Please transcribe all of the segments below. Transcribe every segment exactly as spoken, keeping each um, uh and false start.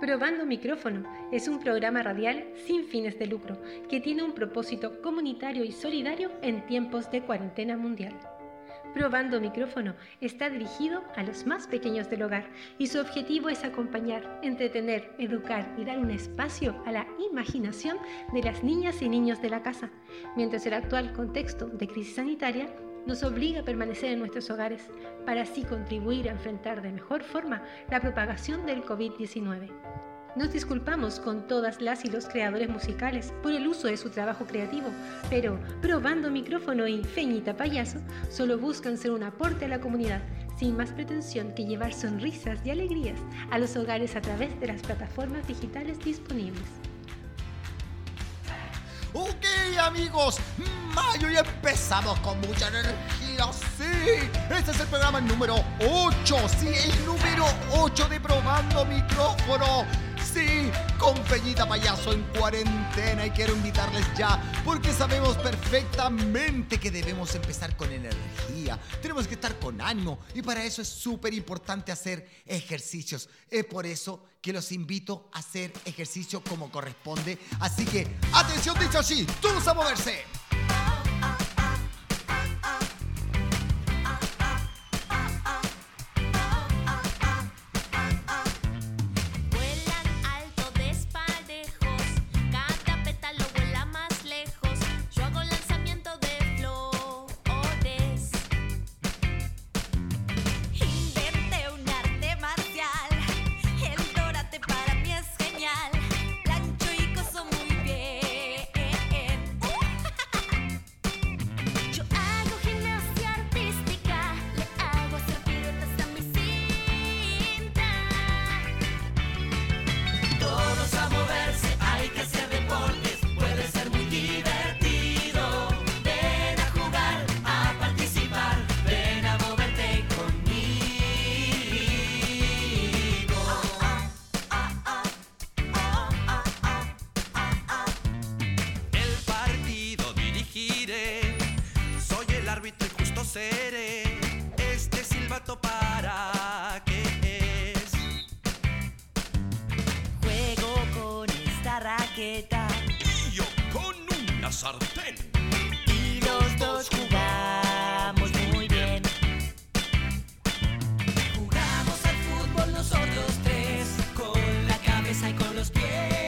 Probando Micrófono es un programa radial sin fines de lucro que tiene un propósito comunitario y solidario en tiempos de cuarentena mundial. Probando Micrófono está dirigido a los más pequeños del hogar y su objetivo es acompañar, entretener, educar y dar un espacio a la imaginación de las niñas y niños de la casa, mientras el actual contexto de crisis sanitaria nos obliga a permanecer en nuestros hogares para así contribuir a enfrentar de mejor forma la propagación del covid diecinueve. Nos disculpamos con todas las y los creadores musicales por el uso de su trabajo creativo, pero Probando Micrófono y Feñita Payaso solo buscan ser un aporte a la comunidad, sin más pretensión que llevar sonrisas y alegrías a los hogares a través de las plataformas digitales disponibles. Ok, amigos, mayo y empezamos con mucha energía, sí. Este es el programa número ocho, sí, el número ocho de Probando Micrófono. Sí, con Feñita Payaso en cuarentena y quiero invitarles ya porque sabemos perfectamente que debemos empezar con energía. Tenemos que estar con ánimo y para eso es súper importante hacer ejercicios. Es por eso que los invito a hacer ejercicio como corresponde. Así que, atención, dicho así, todos a moverse. Y yo con una sartén. Y los dos jugamos muy bien. Jugamos al fútbol nosotros tres, con la cabeza y con los pies.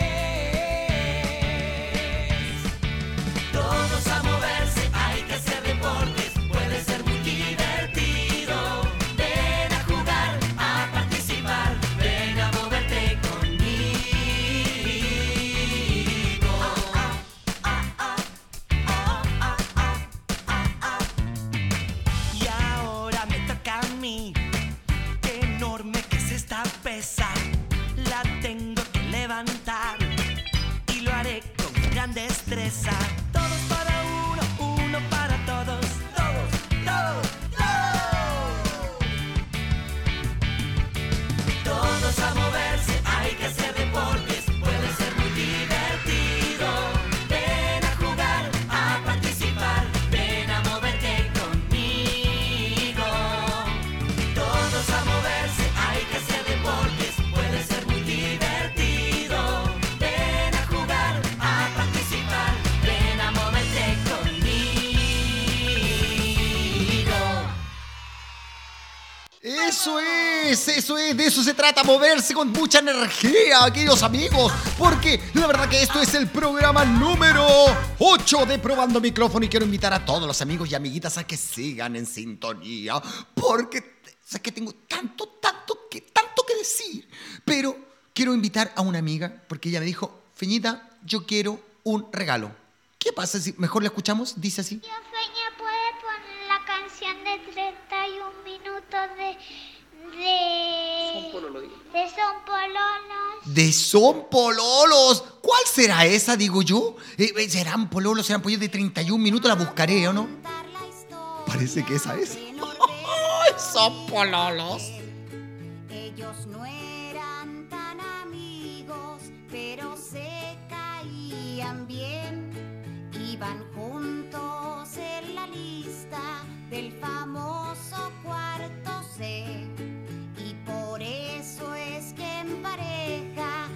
Todos a moverse, hay que hacer deportes, puede ser muy divertido. Ven a jugar, a participar, ven a moverte conmigo. Y ahora me toca a mí. Qué enorme que es esta pesa. La tengo que levantar y lo haré con gran destreza. Todos para uno, uno para todos. Todos, todos, todos. Todos a moverse, hay que hacer deportes, puede ser muy divertido. Ven a jugar, a participar, ven a moverte conmigo. Todos a moverse, hay que hacer deportes, puede ser muy divertido. Ven a jugar, a participar, ven a moverte conmigo. Eso es, eso es, de eso se trata, moverse con mucha energía, queridos amigos, porque la verdad que esto es el programa número ocho de Probando Micrófono y quiero invitar a todos los amigos y amiguitas a que sigan en sintonía, porque sé que tengo tanto, tanto, que, tanto que decir, pero quiero invitar a una amiga, porque ella me dijo, Feñita, yo quiero un regalo. ¿Qué pasa si mejor la escuchamos? Dice así. Tío Feña, ¿puede poner la canción de treinta y un minutos de... de... de Son Pololos? De Son Pololos. ¿Cuál será esa, digo yo? Eh, eh, ¿Serán pololos, serán pollos de treinta y un minutos? La buscaré, ¿o no? Parece que esa es. Son Pololos. Ellos no eran tan amigos, pero se caían bien. Iban juntos en la lista del famoso cuarto C. Y por eso es que en pareja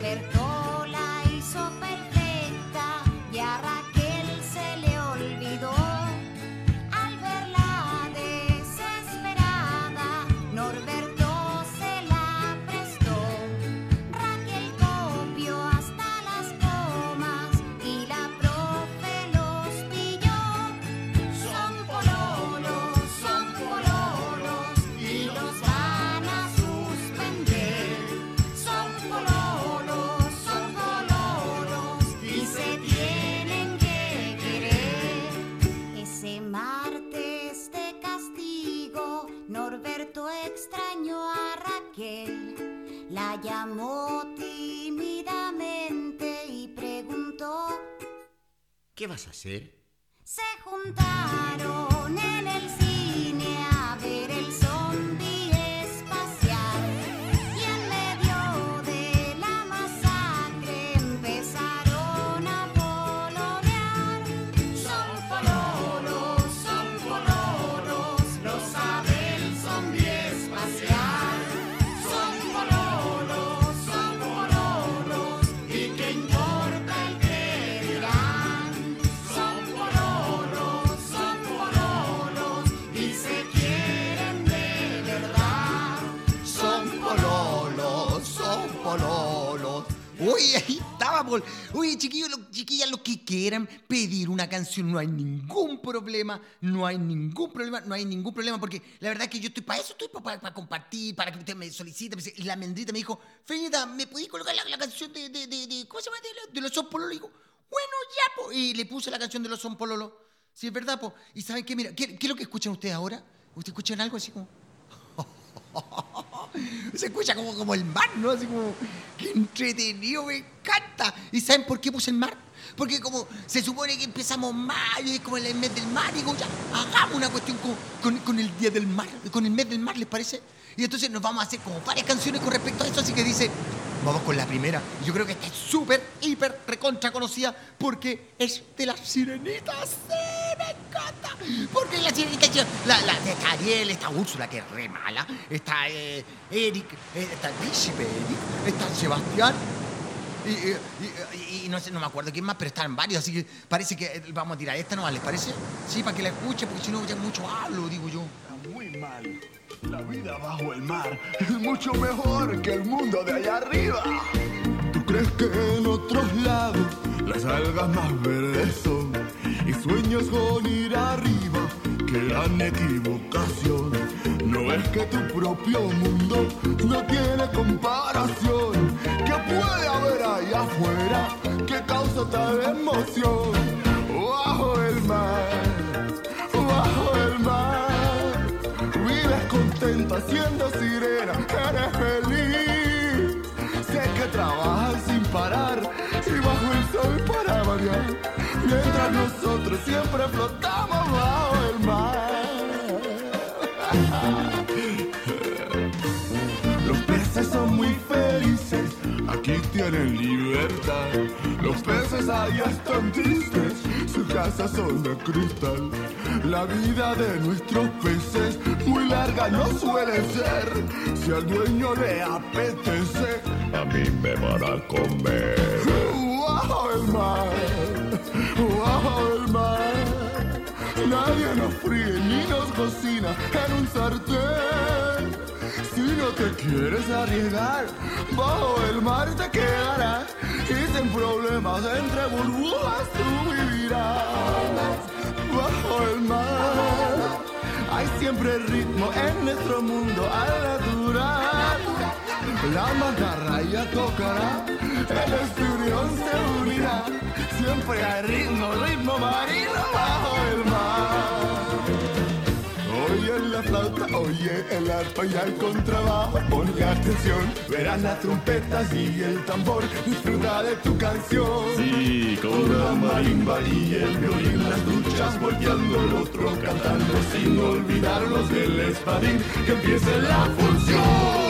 Norberto la hizo perfecta y a Raquel se le olvidó. Al verla desesperada, Norberto se la prestó. Raquel copió hasta las comas y la profe los pilló. Son pololos, son pololos y los van a suspender. Son pololos, son pololos y se tienen que querer. Ese martes de castigo, Norberto extrañó a Raquel. La llamó tímidamente y preguntó: ¿Qué vas a hacer? se juntaron en el cine a ver el zombie espacial y en medio de la masacre empezaron a pololear. Son pololos, son pololos, lo sabe el zombie espacial. Son pololos, son pololos, y qué importa el que dirán. Son pololos, son pololos y se quieren de verdad. Son pololos, son pololos. Uy, ahí estaba, Paul. Uy, chiquillos, lo- chiquillas, los que quieran pedir una canción, no hay ningún problema, no hay ningún problema, no hay ningún problema, porque la verdad es que yo estoy para eso, estoy para, para compartir, para que usted me solicite. Y la Mendrita me dijo: Feñita, ¿me podéis colocar la, la canción de, de, de, de- ¿cómo se llama? De, lo- de los Son Pololo. Y digo: bueno, ya, po. Y le puse la canción de los Son Pololo. Sí, es verdad, po. Y ¿saben qué? Mira, ¿qué, qué es lo que escuchan ustedes ahora? ¿Ustedes escuchan algo así como...? Se escucha como, como el mar, ¿no? Así como, qué entretenido, me encanta. ¿Y saben por qué puse el mar? Porque como se supone que empezamos mayo, es como el mes del mar, digo, ya, hagamos una cuestión con, con, con el día del mar, con el mes del mar, ¿les parece? Y entonces nos vamos a hacer como varias canciones con respecto a eso, así que dice, vamos con la primera. Yo creo que esta es súper, hiper, recontra conocida porque es de las sirenitas. ¡Sí, me encanta! Porque la sirenita, la, la de Ariel, está Úrsula, que es re mala, está eh, Eric, eh, está el príncipe Eric, está Sebastián, y, y, y- y no sé, no me acuerdo quién más, pero están varios, así que parece que eh, vamos a tirar esta nomás, ¿les parece? Sí, para que la escuchen, porque si no ya mucho hablo, digo yo. Está muy mal. La vida bajo el mar es mucho mejor que el mundo de allá arriba. ¿Tú crees que en otros lados las algas más verdes son y sueños con ir arriba? Qué gran equivocación. ¿No ves que tu propio mundo no tiene comparación? ¿Qué puede haber ahí afuera que causa tal emoción? Bajo el mar, bajo el mar, vives contenta siendo sirena, eres feliz. Sé que trabajas sin parar y bajo el sol para variar, mientras nosotros siempre flotamos bajo el mar. Los peces son muy felices, aquí tienen libertad. Los peces allá están tristes, sus casas son de cristal. La vida de nuestros peces muy larga no suele ser. Si al dueño le apetece, a mí me van a comer. Bajo el mar, bajo el mar, nadie nos fríe ni nos cocina en un sartén. Si no te quieres arriesgar, bajo el mar te quedarás y sin problemas entre burbujas tú vivirás. Bajo el mar hay siempre ritmo en nuestro mundo al natural. La mantarraya tocará, el esturión se unirá. Siempre hay ritmo, ritmo marino bajo el mar. Oye la flauta, oye el arpa y el contrabajo. Ponle atención, verás las trompetas y el tambor. Disfruta de tu canción. Sí, Con la marimba y el violín, las duchas volteando, el otro cantando, sin olvidar los del espadín. Que empiece la función.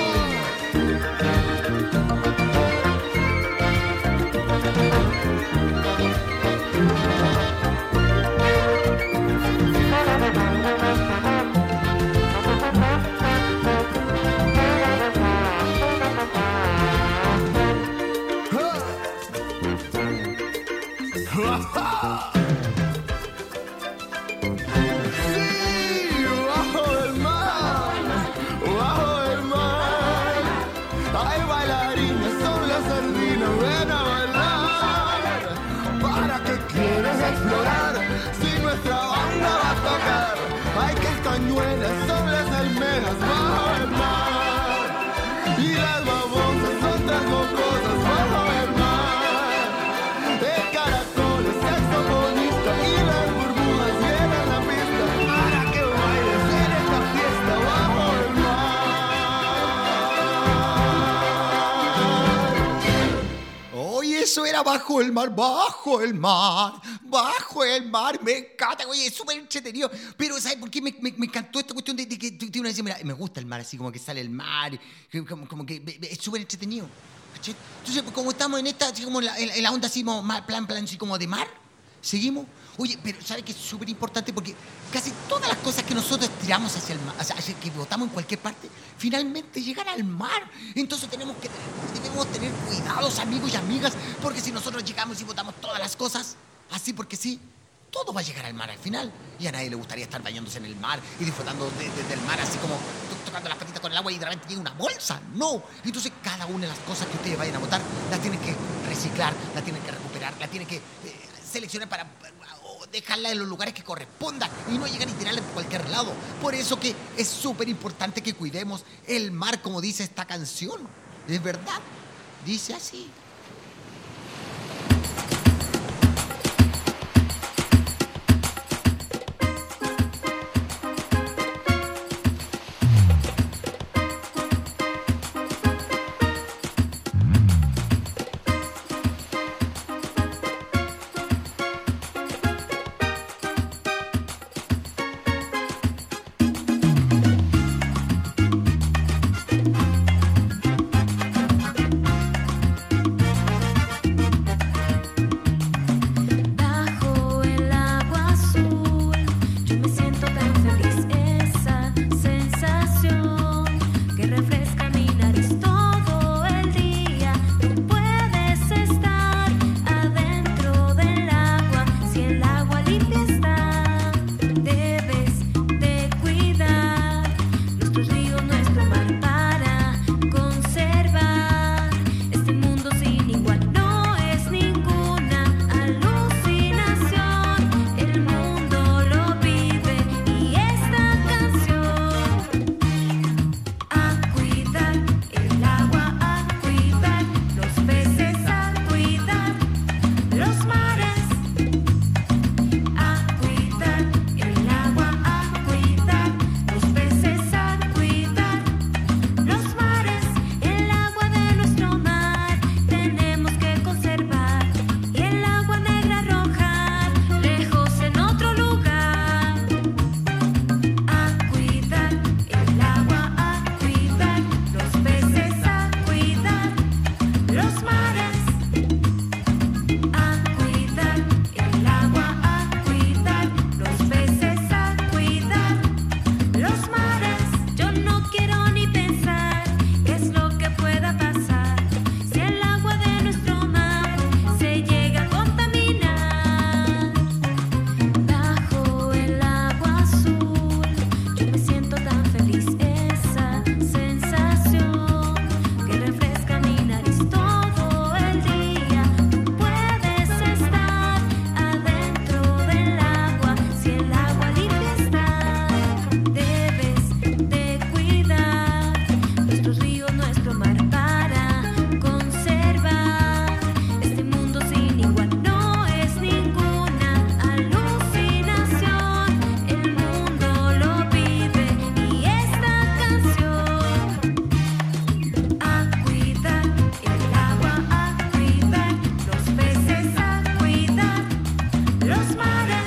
Sí, bajo el mar, bajo el mar. Hay bailarines, son las sardinas, ven a bailar. ¿Para qué quieres explorar si nuestra banda va a tocar? Hay castañuelas, son las almejas, bajo el mar. Y las babosas son tan cocosas, bajo el mar. El caracol es saxofonista y las burbujas llenan la pista para que bailes en esta fiesta bajo el mar. Oye, eso era Bajo el Mar, Bajo el Mar, Bajo el Mar. Me encanta, oye, es súper entretenido. Pero, ¿sabes por qué me, me, me encantó esta cuestión de, de que tú una vez mira, me gusta el mar, así como que sale el mar, que- como, como que me- me- es súper entretenido. ¿Cachai? Entonces, como estamos en esta, así como en la, en- en la onda, así como mar, plan, plan, así como de mar, seguimos. Oye, pero ¿sabes qué es súper importante? Porque casi todas las cosas que nosotros tiramos hacia el mar, hacia, hacia que botamos en cualquier parte, finalmente llegan al mar. Entonces tenemos que debemos tener cuidados, amigos y amigas, porque si nosotros llegamos y botamos todas las cosas, así porque sí, todo va a llegar al mar al final. Y a nadie le gustaría estar bañándose en el mar y disfrutando de- de- del mar, así como to- tocando las patitas con el agua y de repente llega una bolsa. No. Entonces cada una de las cosas que ustedes vayan a botar, las tienen que reciclar, las tienen que recuperar, las tienen que eh, seleccionar para o dejarla en los lugares que correspondan y no llegar y tirarla en cualquier lado. Por eso que es súper importante que cuidemos el mar, como dice esta canción. Es verdad, dice así. Bajo el agua azul, yo me siento tan feliz, esa sensación que refresca mi nariz todo el día. Tú puedes estar adentro del agua, si el agua limpia está. Debes de cuidar nuestros ríos, nuestro mar para conservar este mundo sin igual. No es ninguna alucinación, el mundo lo pide y esta canción. A cuidar el agua, a cuidar los peces, a cuidar los mares. A cuidar el agua, a cuidar los peces, a cuidar los mares. El agua de nuestro mar tenemos que conservar y el agua negra arrojar lejos en otro lugar. A cuidar el agua, a cuidar los peces, a cuidar los mares. A cuidar el agua, a cuidar los peces, a cuidar los mares. Yo no quiero ni pensar qué es lo que pueda pasar si el agua de nuestro mar se llega a contaminar. Bajo el agua azul, yo me siento tan feliz, esa sensación que refresca mi nariz todo el día. Tú puedes estar adentro del agua, si el agua limpia está. Debes de cuidar nuestros ríos, nuestro mar para conservar este mundo sin igual. No es ninguna alucinación, el mundo lo pide y esta canción. A cuidar el agua, a cuidar los peces, a cuidar los mares.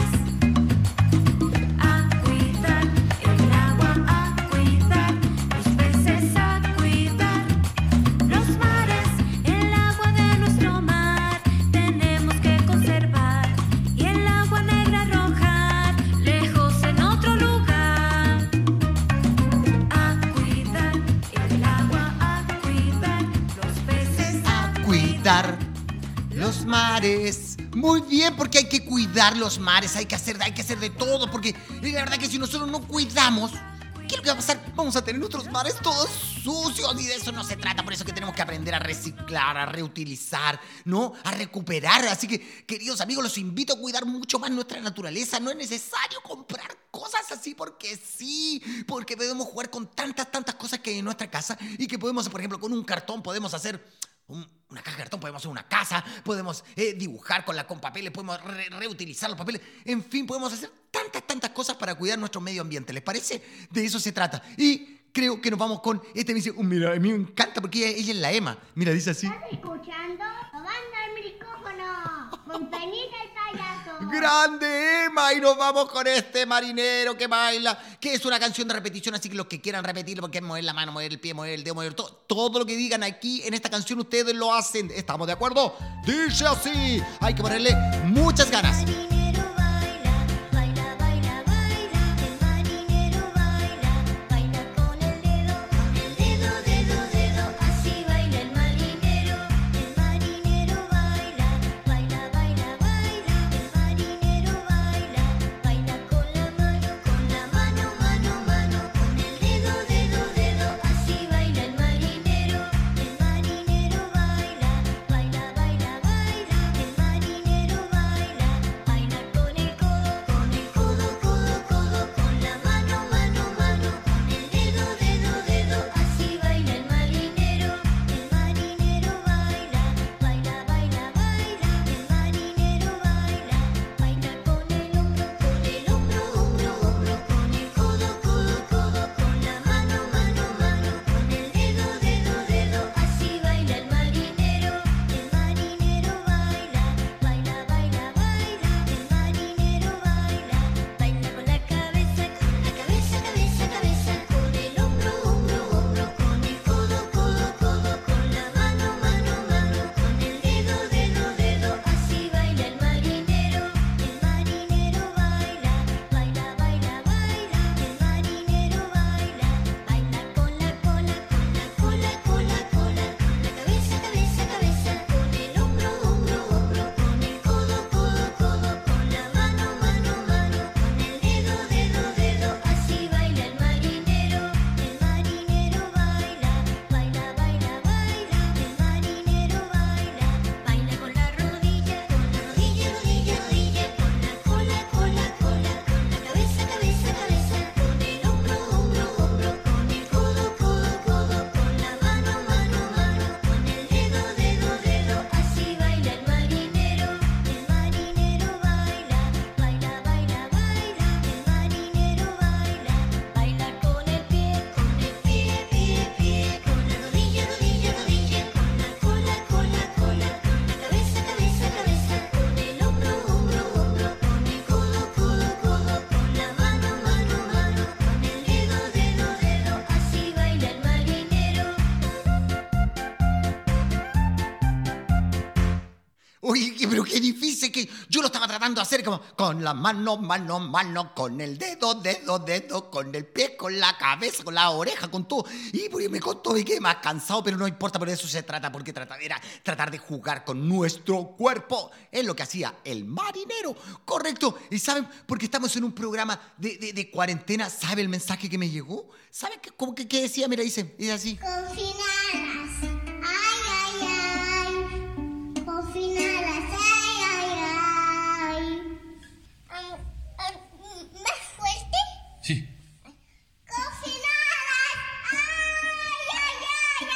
A cuidar el agua, a cuidar los peces, a cuidar los mares. El agua de nuestro mar tenemos que conservar y el agua negra arrojar lejos en otro lugar. A cuidar el agua, a cuidar los peces, A cuidar los mares. Muy bien, porque hay que cuidar los mares, hay que hacer, hay que hacer de todo, porque la verdad que si nosotros no cuidamos, ¿qué es lo que va a pasar? Vamos a tener nuestros mares todos sucios y de eso no se trata. Por eso que tenemos que aprender a reciclar, a reutilizar, ¿no? A recuperar. Así que, queridos amigos, los invito a cuidar mucho más nuestra naturaleza. No es necesario comprar cosas así porque sí, porque podemos jugar con tantas, tantas cosas que hay en nuestra casa y que podemos, por ejemplo, con un cartón podemos hacer... Un, una caja de cartón, podemos hacer una casa, podemos eh, dibujar con la con papeles, podemos re reutilizar los papeles, en fin, podemos hacer tantas, tantas cosas para cuidar nuestro medio ambiente, ¿les parece? De eso se trata. Y creo que nos vamos con este, me dice, uh, mira, a mí me encanta porque ella, ella es la Emma, mira, dice así. ¿Estás escuchando? Tomando el micrófono, con Penita el payaso. ¡Grande Emma! Y nos vamos con este marinero que baila, que es una canción de repetición, así que los que quieran repetirlo, porque es mover la mano, mover el pie, mover el dedo, mover todo, todo lo que digan aquí en esta canción ustedes lo hacen. ¿Estamos de acuerdo? Dice así, hay que ponerle muchas ganas. Oye, pero qué difícil, que yo lo estaba tratando de hacer como con la mano, mano, mano, con el dedo, dedo, dedo, con el pie, con la cabeza, con la oreja, con todo. Y pues, me costó y quedé más cansado, pero no importa, por eso se trata, porque trata, era tratar de jugar con nuestro cuerpo. Es lo que hacía el marinero, correcto. Y ¿saben? Porque estamos en un programa de, de, de cuarentena. ¿Sabe el mensaje que me llegó? ¿Saben qué, cómo que, qué decía? Mira, dice, es así. Confinadas. Ay, ay, ay. Confinadas. Ay, ay, ay. Um, um, ¿Más fuerte? Sí. Confinadas. Ay, ay,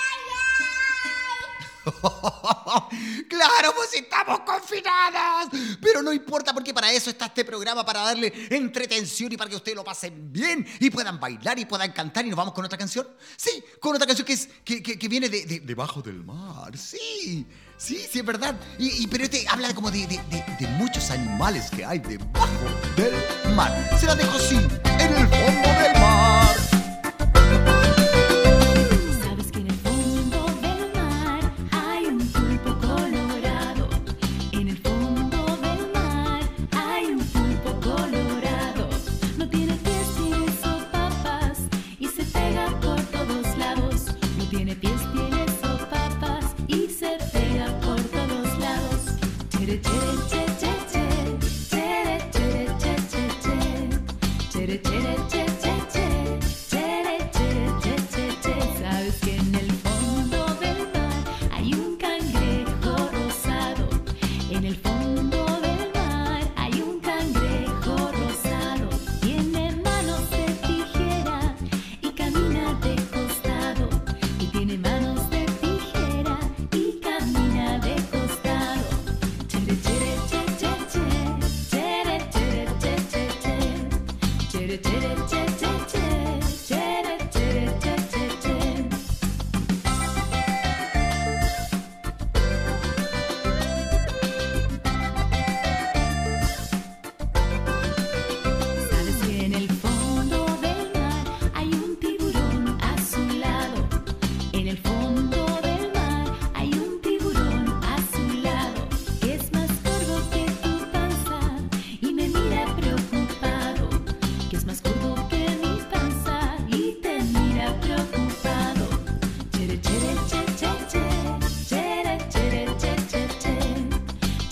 ay, ay, ay. ¡Claro, pues estamos confinadas! Pero no importa, porque para eso está este programa, para darle entretención y para que ustedes lo pasen bien y puedan bailar y puedan cantar. ¿Y nos vamos con otra canción? Sí, con otra canción que, es, que, que, que viene de, de debajo del mar. Sí, sí, sí, es verdad. Y, y, pero este habla como de, de, de, de muchos animales que hay debajo del mar. Se la dejo así, en el fondo del mar. Sabes que en el fondo del mar hay un pulpo colorado. En el fondo del mar hay un pulpo colorado. No tiene pies, tiene sopapas y se pega por todos lados. No tiene pies, tiene sopapas y se pega por todos lados. Chere, chere, chere.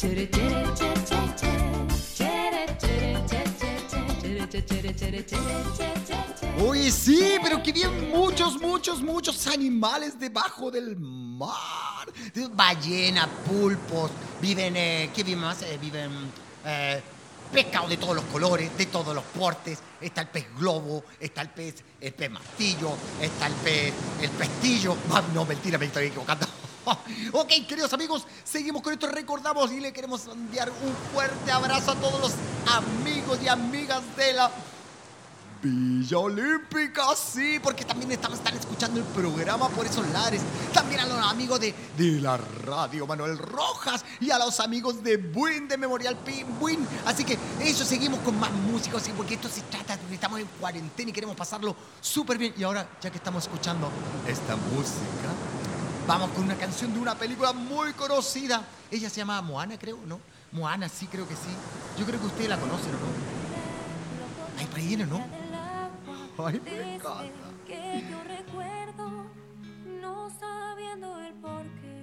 chere, chere, che, che, che. Chere, chere, che, che, che. Chere, che, chere, chere, chere, che, che, che. Oye, sí, pero que viven muchos, muchos, muchos animales debajo del mar. Ballenas, pulpos, viven, eh, ¿qué viven más? Eh, viven eh, pescado de todos los colores, de todos los portes. Está el pez globo, está el pez, el pez martillo, está el pez, el pestillo. Ah, no, mentira, me estoy equivocando. Ok, queridos amigos, seguimos con esto. Recordamos y le queremos enviar un fuerte abrazo a todos los amigos y amigas de la Villa Olímpica, sí, porque también estamos, están escuchando el programa por esos lares. También a los amigos de, de la radio Manuel Rojas y a los amigos de Buin, de Memorial Buin. Así que eso, seguimos con más música, sí, porque esto se trata de que estamos en cuarentena y queremos pasarlo súper bien. Y ahora, ya que estamos escuchando esta música, vamos con una canción de una película muy conocida. Ella se llama Moana, creo, ¿no? Moana, sí, creo que sí. Yo creo que ustedes la conocen, ¿o no? Ay, por ahí viene, ¿no? Ay, me encanta. Que yo recuerdo, no sabiendo el porqué.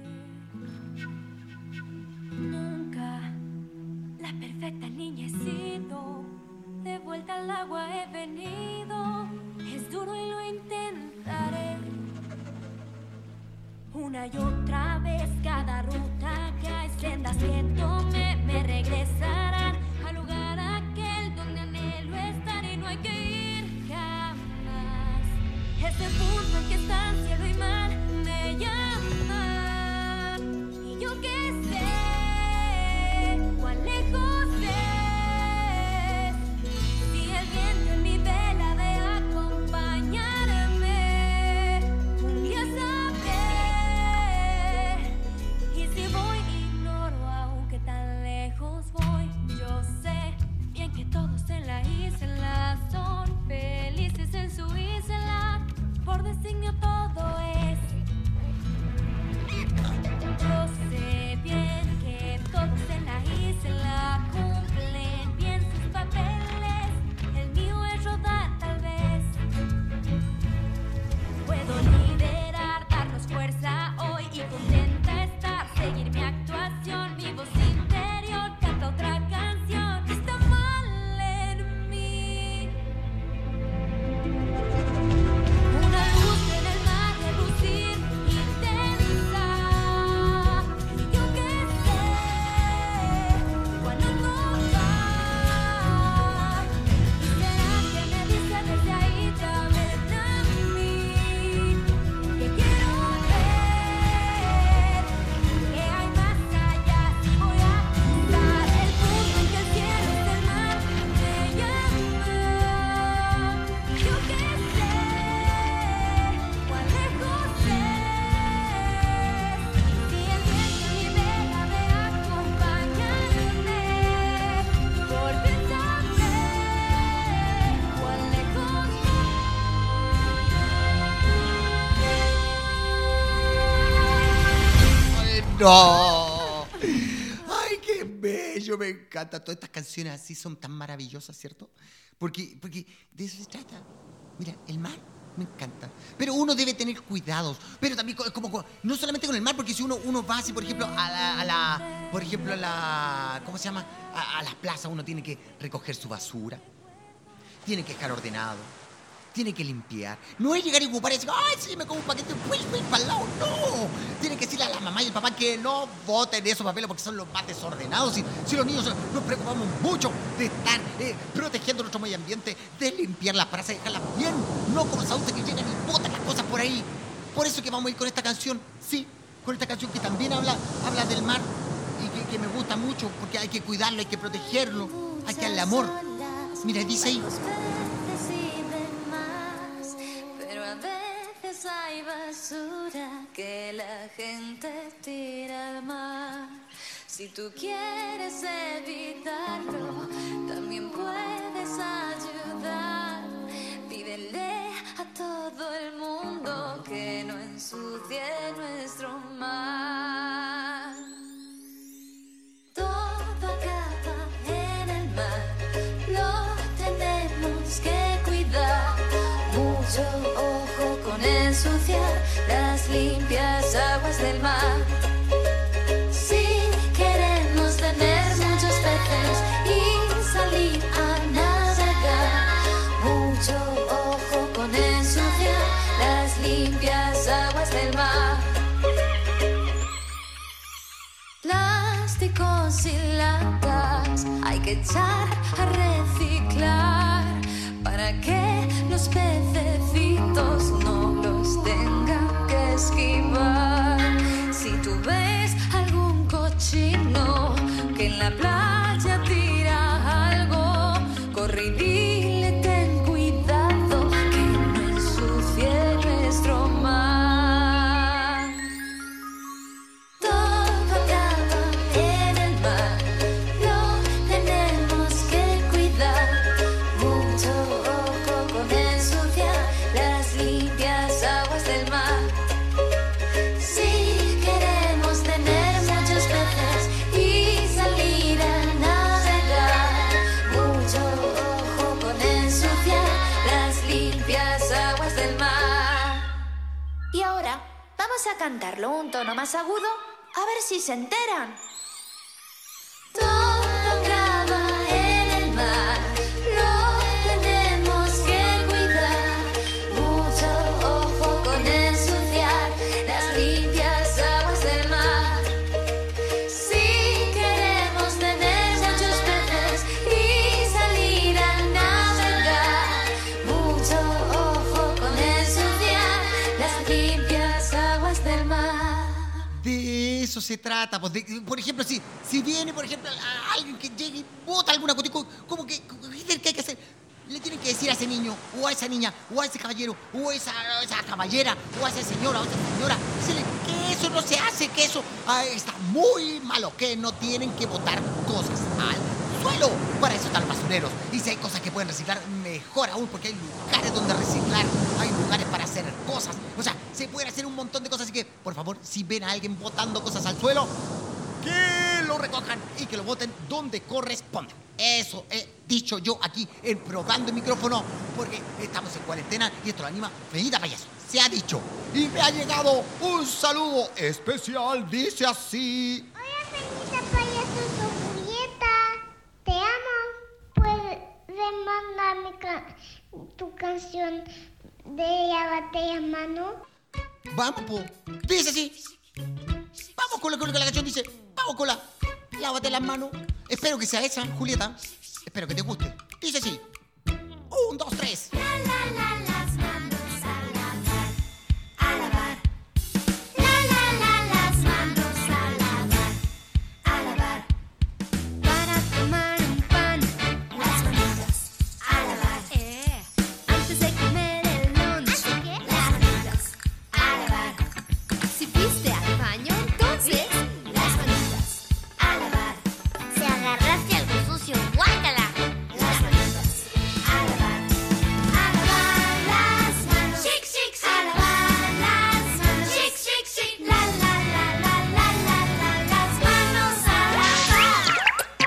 Nunca la perfecta niña he sido. De vuelta al agua he venido. Es duro y lo intentaré. Una y otra vez cada ruta que hay sendas que tome me regresarán al lugar aquel donde anhelo estar y no hay que ir jamás. Ese punto en que están cielo y mar me llaman y yo que sé cuán lejos es. Si el viento en mi vela de acompañarme, un día sabré. Y si voy ignoro aunque tan lejos voy. Yo sé bien que todos en la isla son felices en su isla. Por designio todo es. Yo sé bien que todos en la isla cumplen bien sus papeles. El mío es rodar tal vez. Puedo liderar, darnos fuerza hoy y contenta estar. Seguir mi actuación, mi voz interior canta otra canción. Está mal en mí. Una luz en el mar relucir intensa. Y yo que sé cuando no va. Y será que me dice desde ahí ya ven a mí. Que quiero ver que hay más allá. Voy a cruzar el punto en que el cielo es el mar me llama. Y yo que sé cuán lejos es. Si el viento en mi vela de acompañarme, por pensarme cuán lejos Ay, no. Ay, qué bello, me encanta. Todas estas canciones así son tan maravillosas, ¿cierto? Porque, porque de eso se trata. Mira, el mar me encanta. Pero uno debe tener cuidados. Pero también co- como, co- no solamente con el mar, porque si uno, uno va así, por ejemplo, a la, a la- por ejemplo, a la, ¿cómo se llama? A, a las plazas uno tiene que recoger su basura. Tiene que dejar ordenado. Tiene que limpiar. No es llegar y ocupar y decir, ay, sí, me como un paquete, pues, pues, para el lado. No. Tiene que decirle a la mamá y el papá que no boten esos papeles porque son los más desordenados. Si, si los niños nos preocupamos mucho de estar eh, protegiendo nuestro medio ambiente, de limpiar las plazas y dejarlas bien. No como los adultos que llegan y botan las cosas por ahí. Por eso que vamos a ir con esta canción. Sí, con esta canción que también habla, habla del mar y que, que me gusta mucho porque hay que cuidarlo, hay que protegerlo, hay que darle amor. Mira, dice ahí. Pero a veces hay basura que la gente tira al mar. Si tú quieres evitarlo, también puedes ayudar. Pídele a todo el mundo que no ensucie nuestro mar. Todo acaba en el mar, lo tenemos que cuidar. Mucho ojo con ensuciar las limpias aguas del mar. Si queremos tener plásticos y latas hay que echar a reciclar para que los pececitos no los tengan que esquivar. Si tú ves algún cochino que en la playa tira algo, corre y dile ten cuidado que no ensucie nuestro mar. Todo acaba en el mar, lo tenemos que cuidar. Mucho ojo con ensuciar las limpias aguas del mar. Si queremos tener muchos peces y salir a navegar, mucho ojo con ensuciar las limpias aguas del mar. Y ahora vamos a cantarlo un tono más agudo, a ver si se enteran. Todo graba en el mar, lo tenemos que cuidar. Mucho ojo con ensuciar las limpias aguas del mar. Si queremos tener muchos peces y salir a navegar, mucho ojo con ensuciar las limpias aguas del mar. De eso se trata. Pues, de- por ejemplo, si, si viene, por ejemplo, a alguien que llegue y bota alguna cuestión, como que, ¿qué hay que hacer? Le tienen que decir a ese niño, o a esa niña, o a ese caballero, o a esa, a esa caballera, o a esa señora, o a esa señora, decirle que eso no se hace, que eso ah, está muy malo, que no tienen que botar cosas al suelo. Para eso están los basureros. Y si hay cosas que pueden reciclar, mejor aún, porque hay lugares donde reciclar, hay lugares para hacer cosas. O sea, se pueden hacer un montón de cosas. Así que, por favor, si ven a alguien botando cosas al suelo, que lo recojan y que lo boten donde corresponde. Eso he dicho yo aquí en Probando el Micrófono, porque estamos en cuarentena y esto lo anima Feñita Payaso. Se ha dicho. Y me ha llegado un saludo especial, dice así. Hola, Feñita Payaso, soy Julieta. Te amo. ¿Puedes mandarme ca- tu canción de Lávate las manos? Vamos, po. Dice así. Vamos con la, con la canción, dice. Vamos con la. Lávate las manos. Espero que sea esa, Julieta. Espero que te guste. Dice así. Un, dos, tres. La la la las manos a lavar, a lavar. La la la las manos a lavar, a lavar. Para tomar un pan, las manitas a lavar. Eh. Antes de comer el lunch, las manitas a lavar. Si fuiste al baño, entonces las manitas a lavar. Si agarraste algo sucio, guácala. Las manitas a lavar, a lavar las manos. Chic, chic, a lavar las manos. Chic, chic, chic. La, la, la, la, la, la, la, las manos a lavar.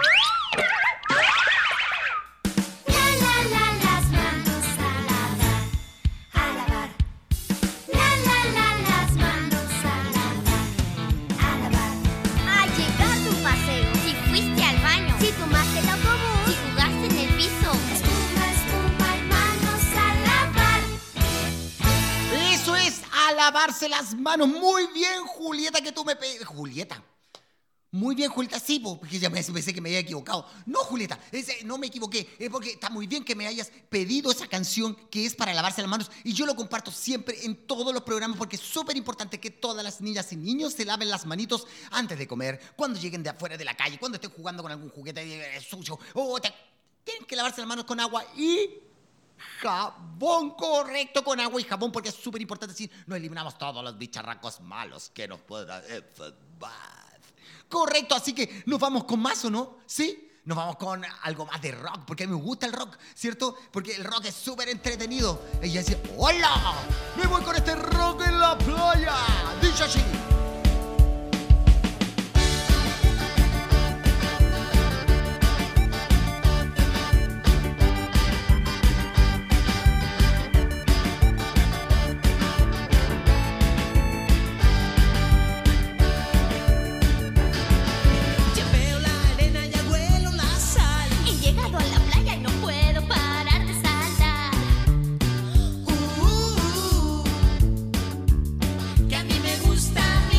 La, la, la, las manos a lavar, a lavar. La, la, la, las manos a lavar, a lavar. A llegar tu paseo, si fuiste al baño, si tomaste el autobús, si jugaste en el piso. Espuma, espuma y manos a lavar. Eso es a lavarse las manos. Muy bien, Julieta, que tú me... pe- Julieta. Muy bien, Julieta. Sí, po, porque ya me pensé que me había equivocado. No, Julieta, ese- no me equivoqué. Es porque está muy bien que me hayas pedido esa canción que es para lavarse las manos. Y yo lo comparto siempre en todos los programas porque es súper importante que todas las niñas y niños se laven las manitos antes de comer, cuando lleguen de afuera de la calle, cuando estén jugando con algún juguete eh, sucio. O te- tienen que lavarse las manos con agua y... jabón, correcto, con agua y jabón, porque es súper importante. Así no eliminamos todos los bicharracos malos que nos puedan enfermar. Correcto, así que nos vamos con más, ¿o no? ¿Sí? Nos vamos con algo más de rock, porque a mí me gusta el rock, ¿cierto? Porque el rock es súper entretenido. Ella dice, ¡hola! Me voy con este rock en la playa. Dice así. Ya veo la arena, ya huelo la sal. He llegado a la playa y no puedo parar de saltar. Uh, uh, uh, que a mí me gusta mi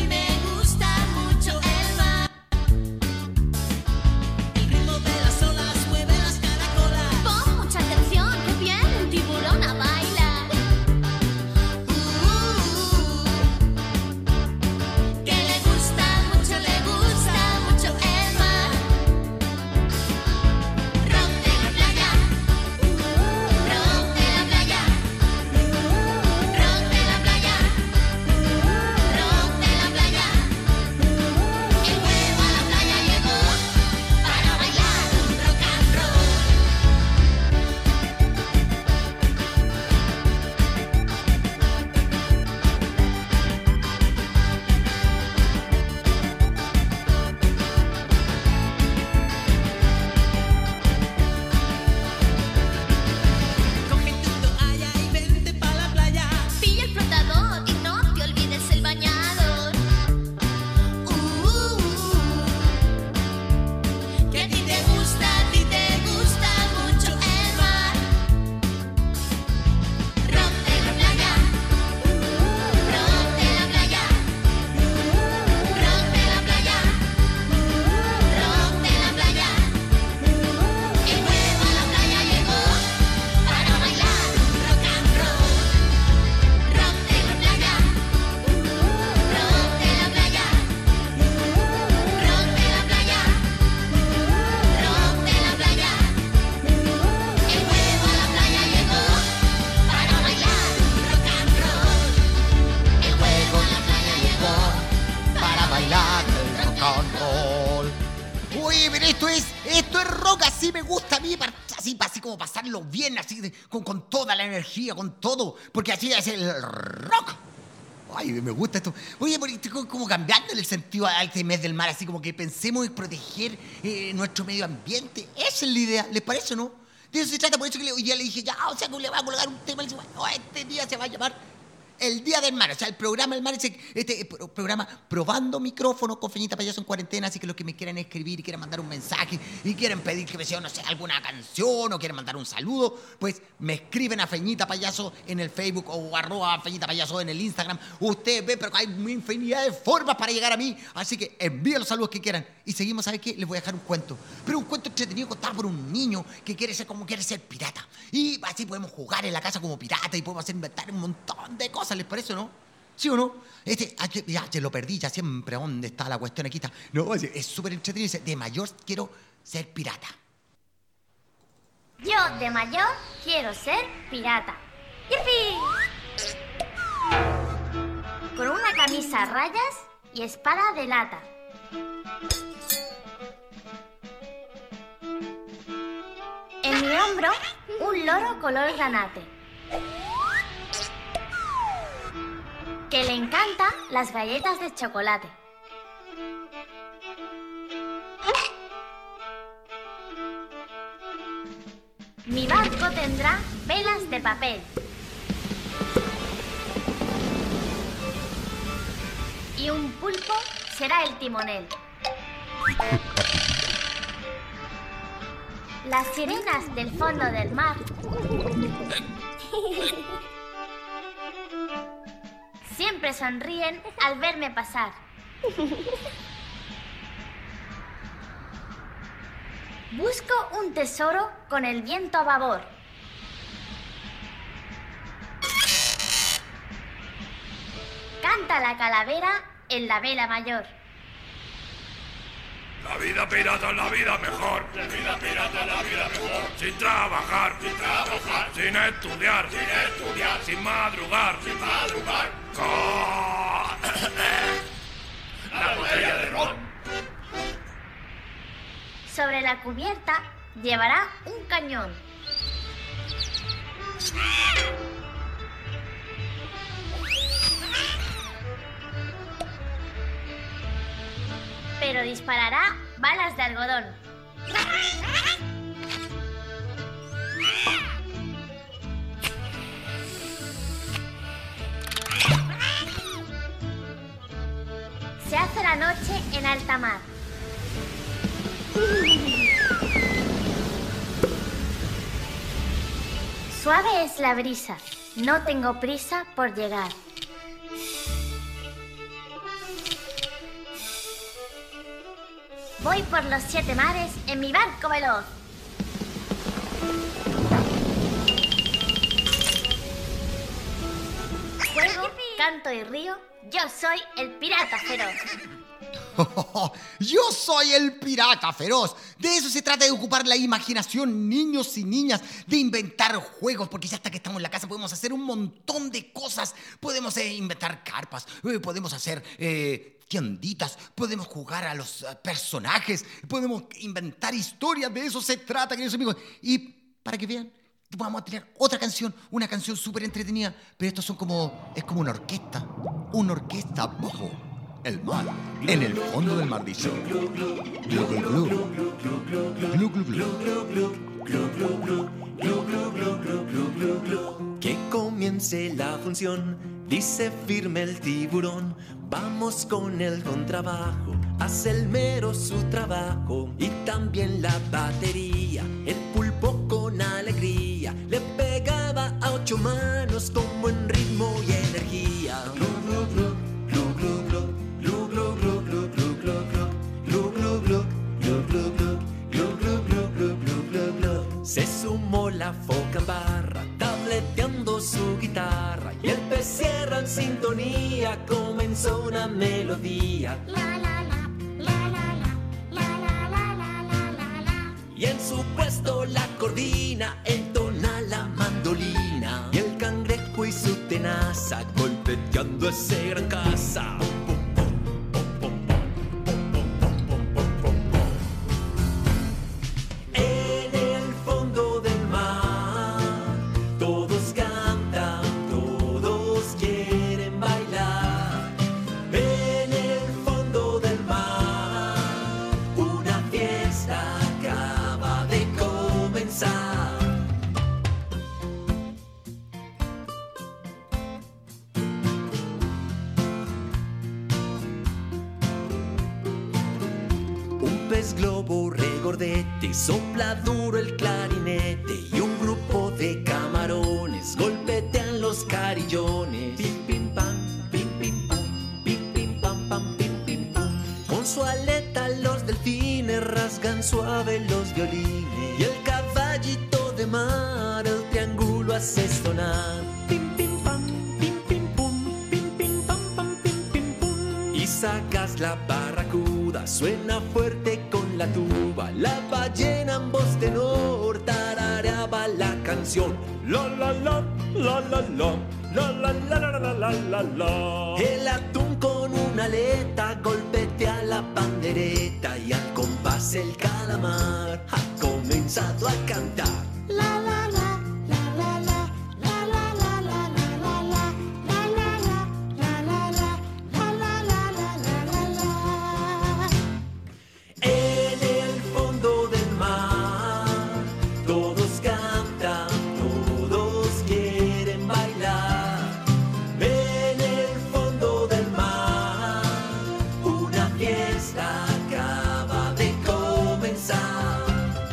Oye, pero esto es, esto es rock, así me gusta a mí, para- así, así como pasarlo bien, así, de- con, con toda la energía, con todo, porque así es el rock. Ay, me gusta esto. Oye, pero estoy como- como cambiando el sentido a este mes del mar, así como que pensemos en proteger eh, nuestro medio ambiente. Esa es la idea, ¿les parece o no? De eso se trata, por eso que le- hoy día le dije, ya, o sea, que le va a colgar un tema, le dije, bueno, este día se va a llamar el Día del Mar, o sea, el programa del mar, ese, este eh, pro- programa Probando Micrófono con Feñita Payaso en cuarentena, así que los que me quieran escribir y quieran mandar un mensaje y quieren pedir que me sea, no sé, alguna canción o quieren mandar un saludo, pues me escriben a Feñita Payaso en el Facebook o arroba Feñita Payaso en el Instagram. Ustedes ven, pero hay una infinidad de formas para llegar a mí, así que envíen los saludos que quieran. Y seguimos, ¿sabes qué? Les voy a dejar un cuento, pero un cuento entretenido contado por un niño que quiere ser como quiere ser pirata. Y así podemos jugar en la casa como pirata y podemos hacer inventar un montón de cosas, ¿les parece o no? ¿Sí o no? Este, ah, ya, ya, ya lo perdí, ya siempre, ¿dónde está la cuestión? Aquí está. No, es es súper entretenido. Dice, de mayor quiero ser pirata. Yo de mayor quiero ser pirata. ¡Yipi! Con una camisa a rayas y espada de lata. En mi hombro, un loro color granate. Que le encantan las galletas de chocolate. Mi barco tendrá velas de papel. Y un pulpo será el timonel. Las sirenas del fondo del mar siempre sonríen al verme pasar. Busco un tesoro con el viento a babor. Canta la calavera en la vela mayor. La vida pirata es la vida mejor. La vida pirata es la vida mejor. Sin trabajar, sin trabajar, sin estudiar, sin estudiar, sin madrugar, sin madrugar. Con la botella de ron. Sobre la cubierta llevará un cañón. Pero disparará balas de algodón. Se hace la noche en alta mar. Suave es la brisa, no tengo prisa por llegar. Voy por los siete mares en mi barco veloz. Juego, canto y río, yo soy el pirata feroz. Yo soy el pirata feroz. De eso se trata, de ocupar la imaginación, niños y niñas, de inventar juegos, porque ya hasta que estamos en la casa podemos hacer un montón de cosas. Podemos eh, inventar carpas, eh, podemos hacer eh, tienditas, podemos jugar a los eh, personajes, podemos inventar historias. De eso se trata, queridos amigos. Y para que vean, vamos a tener otra canción, una canción súper entretenida, pero estos son como, es como una orquesta, una orquesta bajo el mar, en el fondo del mar, dice. Glu, glu, glu. Glu, glu, glu. Que comience la función, dice firme el tiburón. Vamos con el contrabajo, hace el mero su trabajo. Y también la batería, el pulpo con alegría le pegaba a ocho manos con buen ritmo y energía. Glu, glu, glu, glu, glu, glu. Glu, glu, glu, glu, glu, glu, glu. Glu, glu, glu, glu, glu, glu. Glu, glu, glu, glu, glu, glu, glu. Se sumó la foca en barra, tableteando su guitarra, y el pez cierra en sintonía, comenzó una melodía. La la la, la la la, la la la la la la la. Y en su puesto la corvina entona la mandolina, y el cangrejo y su tenaza golpeteando ese gran casa. pez globo regordete, sopla duro el clarinete y un grupo de camarones golpetean los carillones. Pim, pim, pam, pim, pim, pam, pim, pim, pam, pam, pim, pim, pam. Con su aleta los delfines rasgan suave los violines y el caballito de mar el triángulo hace sonar. Pim, pim, pam, pim, pim, pum, pim, pim, pam, pam, pim, pim, pum. Y sacas la barracuda, suena fuerte con la tuba. La ballena en voz tenor tarareaba la canción. La la la, la la la, la la la la la la la la. El atún con una aleta golpetea la pandereta y al compás el calamar ha comenzado a cantar. La la la, la la la, la la la la la la la la la la la la la la la la. En el fondo del mar todos cantan, todos quieren bailar. En el fondo del mar una fiesta acaba de comenzar.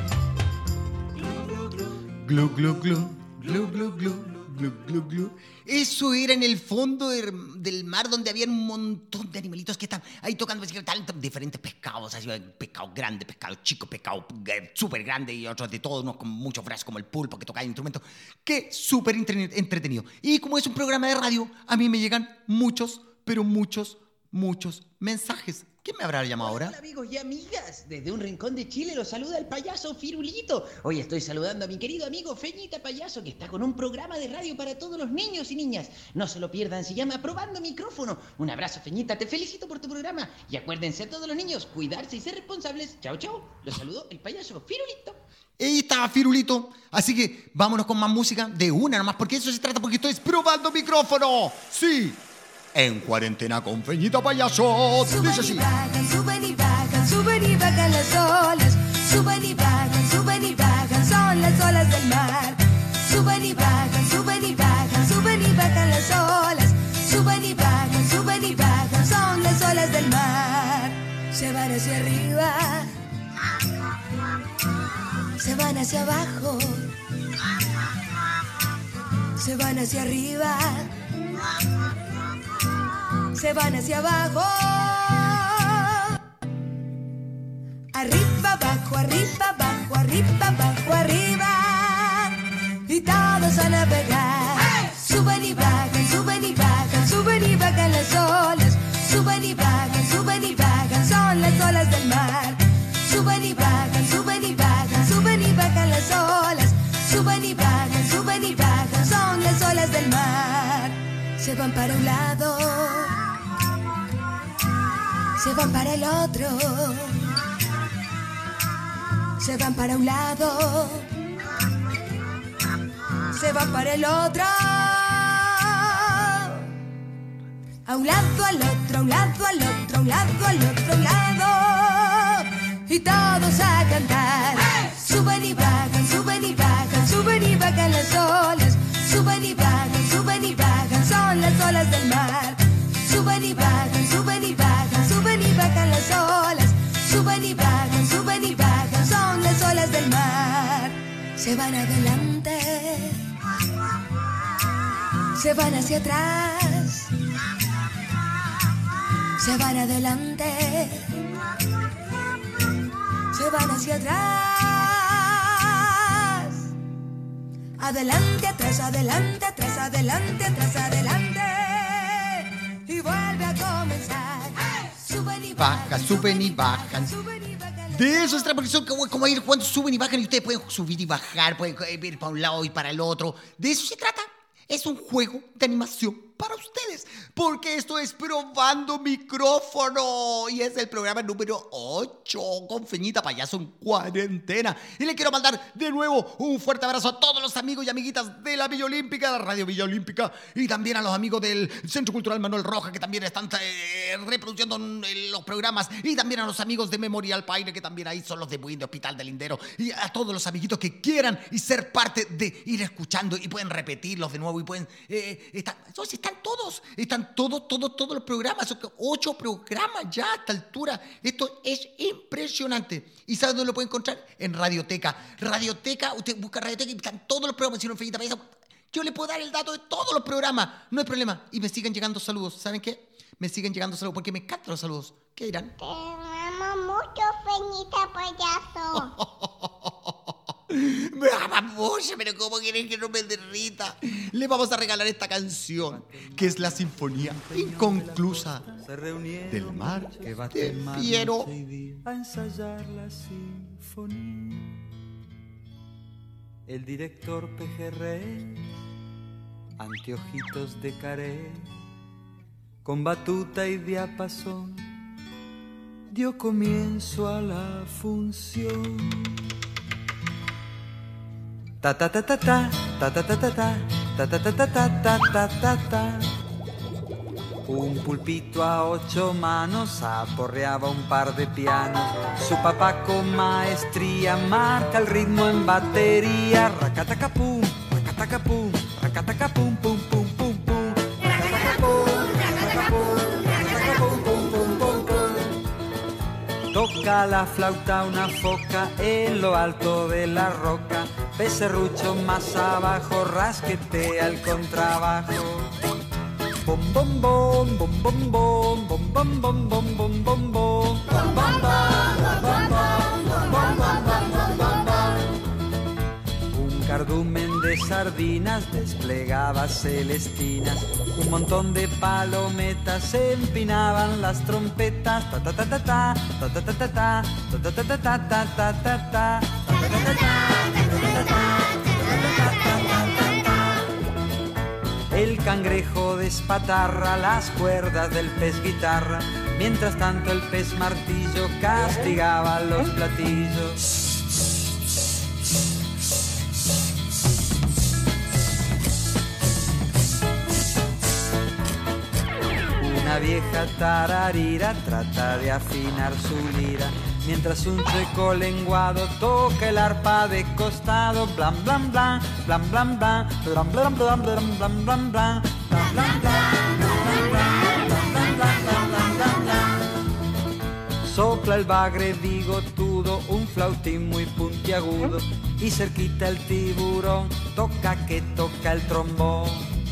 Glu, glu, glu, glu, glu, glu, glu, glu, glu. Eso era en el fondo del, del mar donde había un montón de animalitos que están ahí tocando tal, diferentes pescados, así, pescado grande, pescado chico, pescado súper grande y otros de todos, unos con muchos brazos como el pulpo que toca el instrumento. Qué súper entretenido. Y como es un programa de radio, a mí me llegan muchos, pero muchos, muchos mensajes. ¿Quién me habrá llamado ahora? Hola amigos y amigas, desde un rincón de Chile los saluda el payaso Firulito. Hoy estoy saludando a mi querido amigo Feñita Payaso, que está con un programa de radio para todos los niños y niñas. No se lo pierdan, se llama Probando Micrófono. Un abrazo, Feñita, te felicito por tu programa. Y acuérdense a todos los niños, cuidarse y ser responsables. Chao, chao. Los saludo el payaso Firulito. Ahí estaba Firulito. Así que vámonos con más música de una nomás, porque eso se trata, porque esto es Probando Micrófono. Sí. En cuarentena con Feñita Payaso. Dice así. Suben y bajan, suben y bajan, suben y bajan las olas. Suben y bajan, suben y bajan, son las olas del mar. Suben y bajan, suben y bajan, suben y bajan las olas. Suben y bajan, suben y bajan, son las olas del mar. Se van hacia arriba, se van hacia abajo, se van hacia arriba, se van hacia abajo. Arriba, abajo, arriba, abajo, arriba, abajo, arriba. Y todos van a pegar. ¡Hey! Suben y bajan, suben y bajan, suben y bajan las olas. Suben y bajan, suben y bajan, son las olas del mar. Suben y bajan, suben y bajan, suben y bajan las olas. Suben y bajan, suben y bajan, son las olas del mar. Se van para un lado, se van para el otro, se van para un lado, se van para el otro, a un lado, al otro, a un lado, al otro, a un lado, al otro, a un lado, y todos a cantar. ¡Hey! Suben y bajan, suben y bajan, suben y bajan las olas. Suben y bajan, suben y bajan, son las olas del mar. Suben y bajan, suben y bajan, suben y bajan las olas. Suben y bajan, suben y bajan, son las olas del mar. Se van adelante, se van hacia atrás, se van adelante, se van hacia atrás. Adelante, atrás, adelante, atrás, adelante, atrás, adelante. Y vuelve a comenzar. Suben y Baja, bajan, suben y bajan. suben y bajan. De eso se trata, porque son como, como ir cuando suben y bajan y ustedes pueden subir y bajar, pueden ir para un lado y para el otro. De eso se trata. Es un juego de animación para ustedes, porque esto es Probando Micrófono y es el programa número ocho con Feñita Payaso en cuarentena. Y le quiero mandar de nuevo un fuerte abrazo a todos los amigos y amiguitas de la Villa Olímpica, la Radio Villa Olímpica, y también a los amigos del Centro Cultural Manuel Rojas, que también están eh, reproduciendo los programas, y también a los amigos de Memorial Paine, que también ahí son los de Buin, de Hospital del Lindero, y a todos los amiguitos que quieran y ser parte de ir escuchando y pueden repetirlos de nuevo y pueden eh, estar, eso sí está están todos, están todos, todos, todos los programas, ocho programas ya a esta altura. Esto es impresionante. ¿Y sabe dónde lo puede encontrar? En Radioteca. Radioteca, usted busca Radioteca y están todos los programas. Si no, Feñita Payaso, yo le puedo dar el dato de todos los programas, no hay problema. Y me siguen llegando saludos, ¿saben qué? Me siguen llegando saludos porque me encantan los saludos. ¿Qué dirán? Te amo mucho, Feñita Payaso. Me ama mucho, pero ¿cómo quieren que no me derrita? Le vamos a regalar esta canción, que es la sinfonía inconclusa del mar de Fiero. A ensayar la sinfonía. El director Pejerrey, anteojitos de caré, con batuta y diapasón, dio comienzo a la función. Ta ta ta ta ta ta ta ta ta ta ta ta ta ta ta ta ta ta. Un pulpito a ocho manos aporreaba un par de pianos. Su papá con maestría marca el ritmo en batería. Racatacapum, racatacapum, racatacapum, pum pum pum pum. Racatacapum, racatacapum, racatacapum, pum pum pum pum. Toca la flauta una foca en lo alto de la roca. Becerrucho más abajo rasquetea el contrabajo. Bom bom bom bom bom bom bom bom bom bom bom bom bom. Un cardumen de sardinas desplegaba celestinas. Un montón de palometas se empinaban las trompetas. Ta ta ta ta ta ta ta ta ta ta ta ta ta ta ta ta ta ta. El cangrejo despatarra las cuerdas del pez guitarra. Mientras tanto el pez martillo castigaba los platillos. Una vieja tararira trata de afinar su lira, mientras un chueco lenguado toca el arpa de costado. Blan blan blan, blan blan blan, blan blan blan, blan blan blan, blan blan blan. Sopla el bagre bigotudo, un flautín muy puntiagudo, y cerquita el tiburón toca que toca el trombón.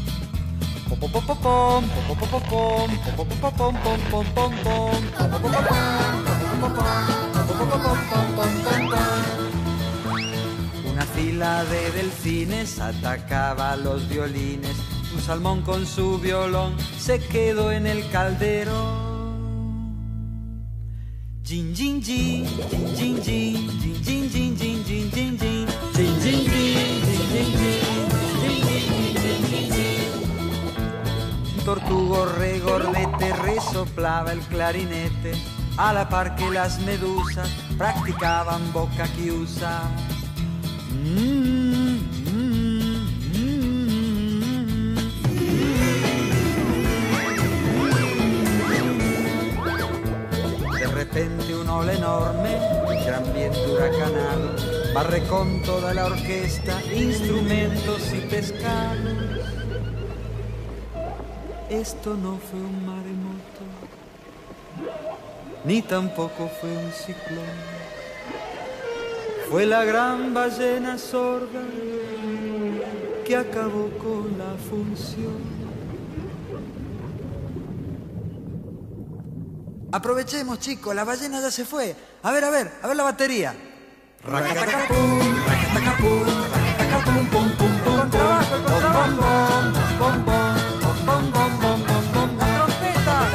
Una fila de delfines atacaba a los violines. Un salmón con su violón se quedó en el caldero. Jin jin jin, jin jin jin, jin jin jin, jin jin jin, jin jin jin, jin jin jin. Tortugo regordete resoplaba el clarinete, a la par que las medusas practicaban boca chiusa. Mm, mm, mm, mm. De repente un ola enorme, gran viento huracanado, barre con toda la orquesta, instrumentos y pescados. Esto no fue un maremoto, ni tampoco fue un ciclón. Fue la gran ballena sorda que acabó con la función. Aprovechemos, chicos, la ballena ya se fue. A ver, a ver, a ver la batería. Racatacapum, racatacapum, racatacapum, pum, pum, pum, con trabajo, con trabajo, pom, pom. Bom, bom, bom, bom, bom, la trompeta.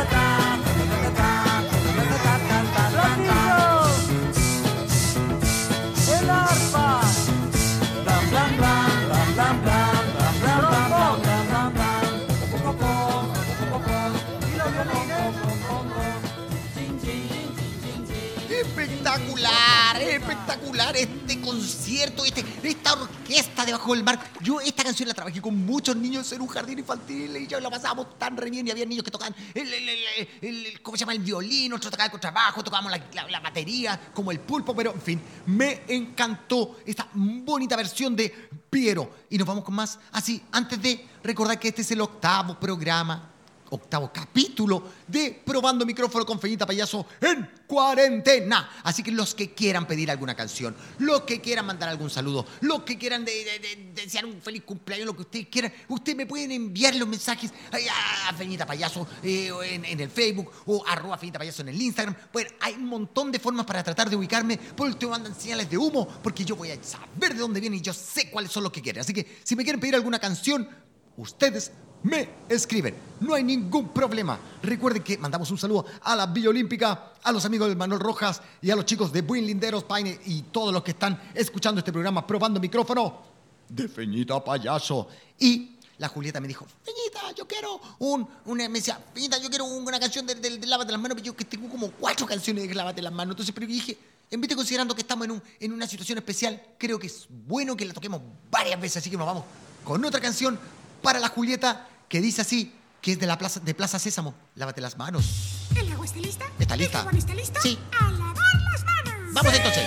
El arpa. Blam, blam, blam, blam, blam, blam, blam, blam, blam, blam, blam, blam. Pom, pom, pom, pom, y los violines. Pom, pom, pom. Chin, chin, chin, chin, chin. Espectacular, espectacular este concierto, este, esta orquesta debajo del mar. Yo esta canción la trabajé con muchos niños en un jardín infantil y ya la pasábamos tan re bien y había niños que tocaban el, el, el, el, el ¿cómo se llama? El violín, otros tocaban el contrabajo, tocábamos la, la, la batería, como el pulpo, pero en fin, me encantó esta bonita versión de Piero. Y nos vamos con más, así, antes de recordar que este es el octavo programa, octavo capítulo de Probando Micrófono con Feñita Payaso en cuarentena. Así que los que quieran pedir alguna canción, los que quieran mandar algún saludo, los que quieran de, de, de, de desear un feliz cumpleaños, lo que ustedes quieran, ustedes me pueden enviar los mensajes a Feñita Payaso eh, en, en el Facebook o arroba Feñita Payaso en el Instagram. Bueno, hay un montón de formas para tratar de ubicarme. Por el te mandan señales de humo porque yo voy a saber de dónde vienen y yo sé cuáles son los que quieren. Así que si me quieren pedir alguna canción, ustedes me escriben, no hay ningún problema. Recuerden que mandamos un saludo a la Villa Olímpica, a los amigos del Manuel Rojas y a los chicos de Buen Linderos, Paine y todos los que están escuchando este programa Probando Micrófono de Feñita Payaso. Y la Julieta me dijo, Feñita, yo quiero un, una, me decía, Feñita, yo quiero una canción de, de, de Lávate las Manos, pero yo que tengo como cuatro canciones de Lávate las Manos. Entonces, pero yo dije, en vez de considerando que estamos en, un, en una situación especial, creo que es bueno que la toquemos varias veces, así que nos vamos con otra canción para la Julieta, que dice así, que es de la plaza, de Plaza Sésamo. Lávate las manos. ¿El agua está lista? ¿Está lista? ¿El jabón está listo? Sí. ¡A lavar las manos! Vamos entonces.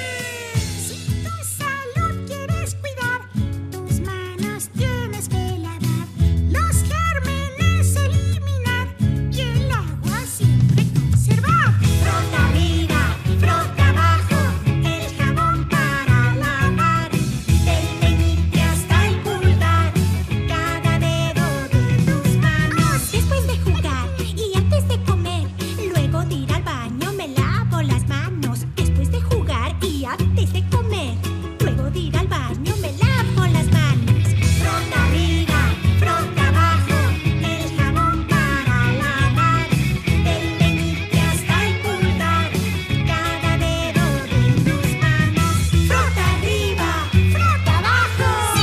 Si tu salud quieres cuidar, tus manos tienes que lavar. Los gérmenes eliminar y el agua siempre conservar. Frota arriba, frota abajo, el jabón para lavar. Del meñique hasta el pulgar, cada dedo de tus manos. Después de jugar y antes de comer, luego de ir al baño me lavo las manos. Después de jugar y antes de comer, luego de ir al baño me lavo las manos. Frota arriba, frota abajo, el jabón para lavar. Del meñique hasta el pulgar, cada dedo de tus manos. Frota arriba, frota abajo.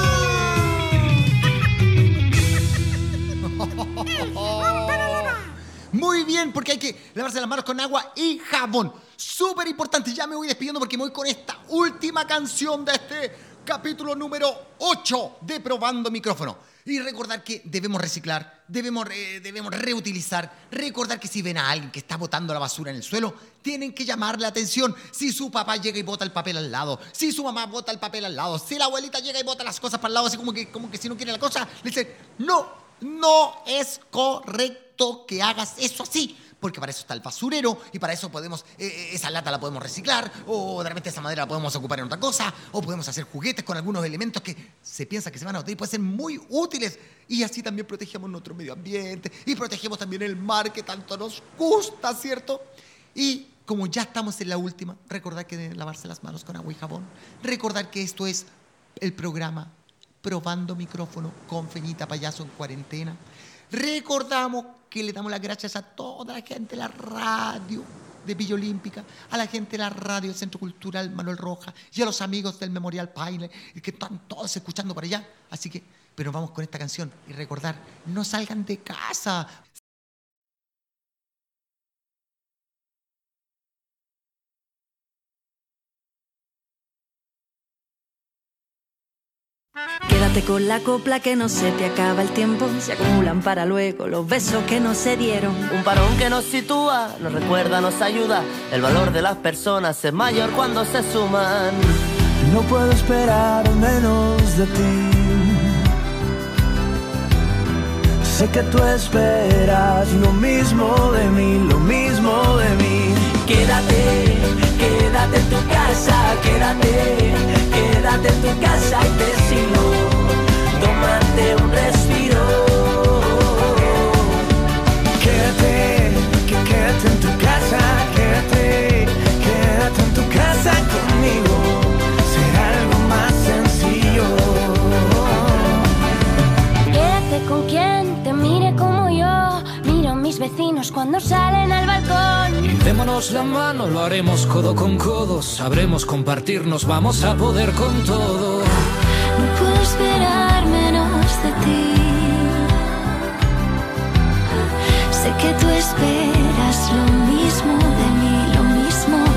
Muy bien, porque hay que lavarse las manos con agua y jabón. Súper importante. Ya me voy despidiendo porque me voy con esta última canción de este capítulo número ocho de Probando Micrófono. Y recordar que debemos reciclar, debemos, re- debemos reutilizar. Recordar que si ven a alguien que está botando la basura en el suelo, tienen que llamarle la atención. Si su papá llega y bota el papel al lado, si su mamá bota el papel al lado, si la abuelita llega y bota las cosas para el lado, así como que, como que si no quiere la cosa, le dicen, no, no es correcto que hagas eso así. Porque para eso está el basurero y para eso podemos, eh, esa lata la podemos reciclar o de repente esa madera la podemos ocupar en otra cosa o podemos hacer juguetes con algunos elementos que se piensa que se van a utilizar y pueden ser muy útiles y así también protegemos nuestro medio ambiente y protegemos también el mar que tanto nos gusta, ¿cierto? Y como ya estamos en la última, recordar que deben lavarse las manos con agua y jabón, recordar que esto es el programa Probando Micrófono con Feñita Payaso en cuarentena. Recordamos que le damos las gracias a toda la gente de la radio de Villa Olímpica, a la gente de la radio del Centro Cultural Manuel Rojas y a los amigos del Memorial Paine, que están todos escuchando por allá. Así que, pero vamos con esta canción y recordar, no salgan de casa. Quédate con la copla que no se te acaba el tiempo. Se acumulan para luego los besos que no se dieron. Un parón que nos sitúa, nos recuerda, nos ayuda. El valor de las personas es mayor cuando se suman. No puedo esperar menos de ti. Sé que tú esperas lo mismo de mí, lo mismo de mí. Quédate, quédate en tu casa, quédate, quédate en tu casa y decilo, tómate un respiro. Quédate, que quédate en tu casa, quédate, quédate en tu casa conmigo. Será algo más sencillo. Quédate con quien te mire como yo. Miro a mis vecinos cuando salen al balcón. Y démonos la mano, lo haremos codo con codo. Sabremos compartirnos, vamos a poder con todo. No puedo esperar menos de ti. Sé que tú esperas lo mismo de mí, lo mismo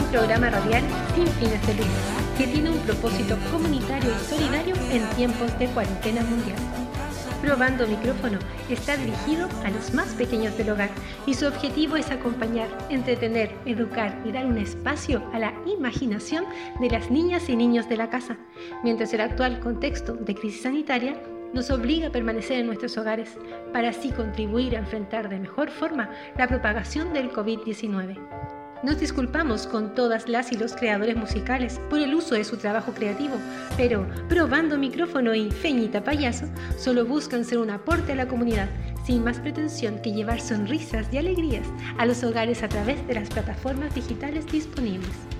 programa radial sin fines de lucro que tiene un propósito comunitario y solidario en tiempos de cuarentena mundial. Probando Micrófono está dirigido a los más pequeños del hogar y su objetivo es acompañar, entretener, educar y dar un espacio a la imaginación de las niñas y niños de la casa, mientras el actual contexto de crisis sanitaria nos obliga a permanecer en nuestros hogares para así contribuir a enfrentar de mejor forma la propagación del covid diecinueve. Nos disculpamos con todas las y los creadores musicales por el uso de su trabajo creativo, pero Probando Micrófono y Feñita Payaso solo buscan ser un aporte a la comunidad, sin más pretensión que llevar sonrisas y alegrías a los hogares a través de las plataformas digitales disponibles.